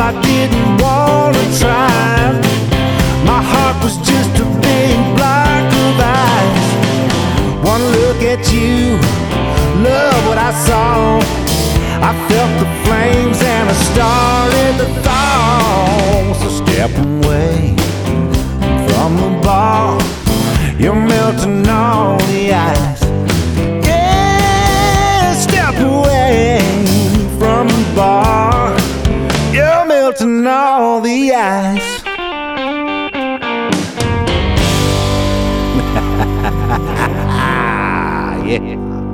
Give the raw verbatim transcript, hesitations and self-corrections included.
I didn't wanna try. My heart was just a big block of ice. One look at you, love what I saw. I felt the flames and I started to thaw. So step away from the bar, you're melting all the ice. Yeah, step away from the bar, you're melting all the ice. Yeah.